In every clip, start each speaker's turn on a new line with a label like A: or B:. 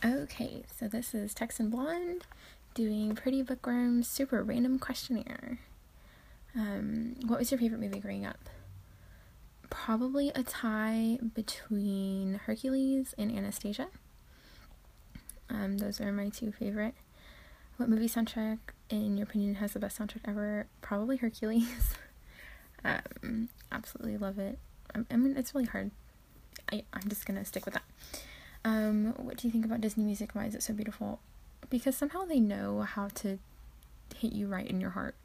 A: Okay, so this is Texan Blonde doing Pretty Bookworm's super random questionnaire. What was your favorite movie growing up? Probably a tie between Hercules and Anastasia. Those are my two favorite. What movie soundtrack, in your opinion, has the best soundtrack ever? Probably Hercules. Absolutely love it. I mean, it's really hard. I'm just gonna stick with that. What do you think about Disney music? Why is it so beautiful? Because somehow they know how to hit you right in your heart.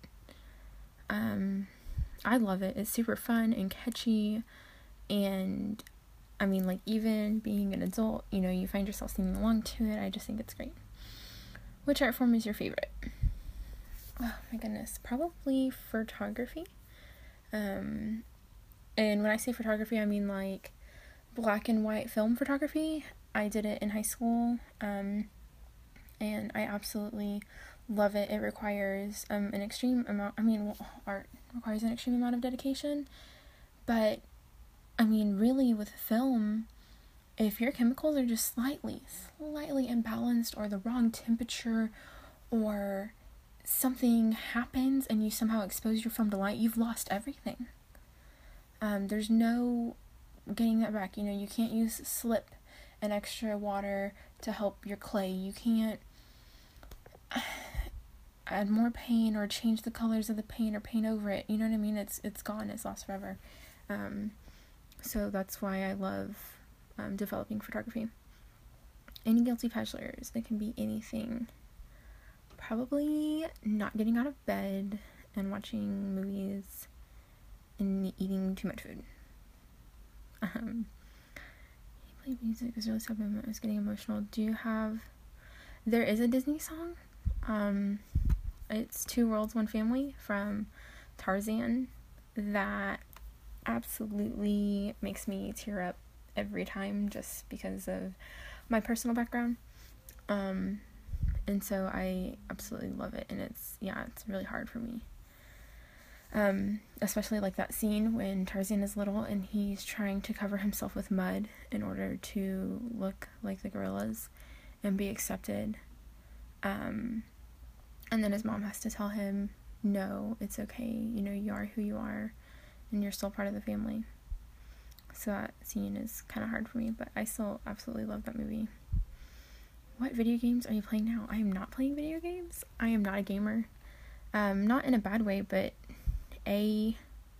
A: I love it. It's super fun and catchy, and I mean, like, even being an adult, you find yourself singing along to it. I just think it's great. Which art form is your favorite? Oh my goodness, probably photography. And when I say photography, I mean like black and white film photography. I did it in high school, and I absolutely love it. It requires an extreme amount, art requires an extreme amount of dedication, but really with film, if your chemicals are just slightly imbalanced, or the wrong temperature, or something happens and you somehow expose your film to light, you've lost everything. There's no getting that back. You can't use slip and extra water to help your clay. You can't add more paint or change the colors of the paint or paint over it. You know what I mean? It's gone. It's lost forever. So that's why I love developing photography. Any guilty pleasures? It can be anything. Probably not getting out of bed and watching movies and eating too much food. He played music. It's really sad. I was getting emotional. There is a Disney song. It's Two Worlds, One Family from Tarzan that absolutely makes me tear up every time, just because of my personal background. And so I absolutely love it, and it's really hard for me. Especially like that scene when Tarzan is little and he's trying to cover himself with mud in order to look like the gorillas and be accepted. And then his mom has to tell him, no, it's okay, you are who you are, and you're still part of the family. So that scene is kind of hard for me, but I still absolutely love that movie. What video games are you playing now? I am not playing video games. I am not a gamer. Not in a bad way, but I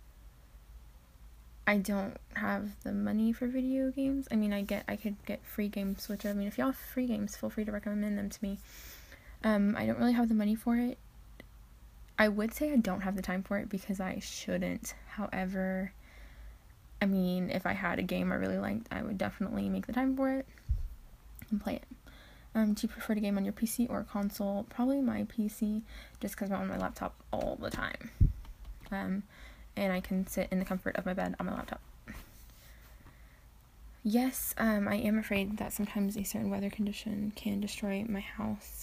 A: don't have the money for video games. I could get free games, which, if y'all have free games, feel free to recommend them to me. I don't really have the money for it. I would say I don't have the time for it because I shouldn't. However, if I had a game I really liked, I would definitely make the time for it and play it. Do you prefer to game on your PC or console? Probably my PC, just because I'm on my laptop all the time. And I can sit in the comfort of my bed on my laptop. Yes, I am afraid that sometimes a certain weather condition can destroy my house.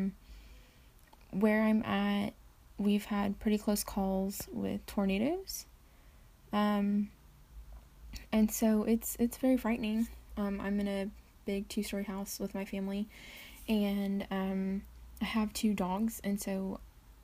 A: Where I'm at, we've had pretty close calls with tornadoes. And so it's very frightening. I'm in a big 2-story house with my family, and I have 2 dogs, and so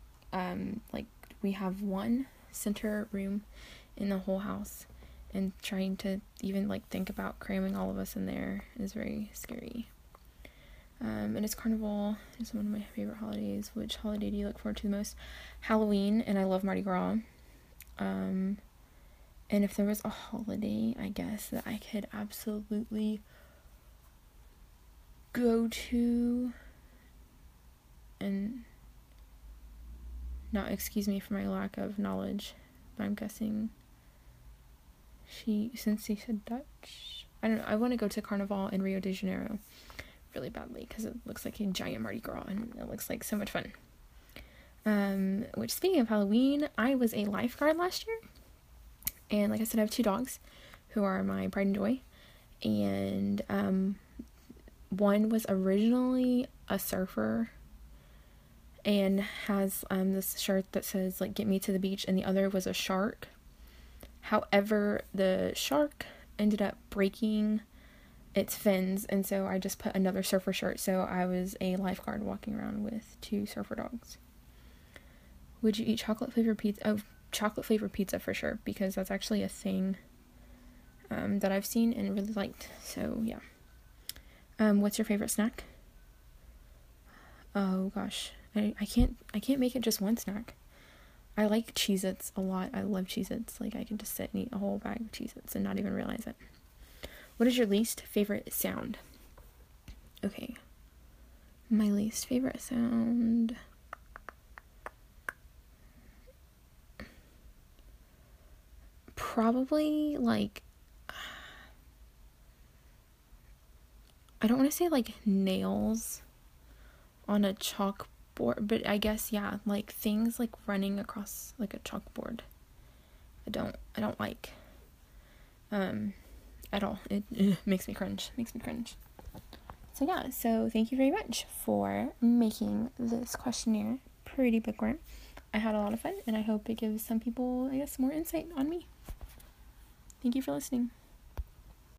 A: we have one center room in the whole house, and trying to even think about cramming all of us in there is very scary. And it's Carnival is one of my favorite holidays. Which holiday do you look forward to the most? Halloween, and I love Mardi Gras. And if there was a holiday, I guess, that I could absolutely go to, and not excuse me for my lack of knowledge, but I'm guessing since he said Dutch, I don't know, I want to go to Carnival in Rio de Janeiro really badly, because it looks like a giant Mardi Gras, and it looks like so much fun. Which, speaking of Halloween, I was a lifeguard last year, and like I said, I have 2 dogs who are my pride and joy, and one was originally a surfer and has this shirt that says get me to the beach, and the other was a shark. However, the shark ended up breaking its fins, and so I just put another surfer shirt, so I was a lifeguard walking around with 2 surfer dogs. Would you eat chocolate flavored pizza? Oh, chocolate flavored pizza for sure, because that's actually a thing that I've seen and really liked. So yeah. What's your favorite snack? Oh gosh, I can't make it just one snack. I like Cheez-Its a lot. I love Cheez-Its. Like, I can just sit and eat a whole bag of Cheez-Its and not even realize it. What is your least favorite sound? Okay. My least favorite sound... probably, like... I don't want to say, like, nails on a chalkboard, but I guess, yeah, like, things, like, running across, like, a chalkboard. I don't like, at all. It makes me cringe. So yeah, so thank you very much for making this questionnaire pretty bookworm. I had a lot of fun, and I hope it gives some people, I guess, more insight on me. Thank you for listening.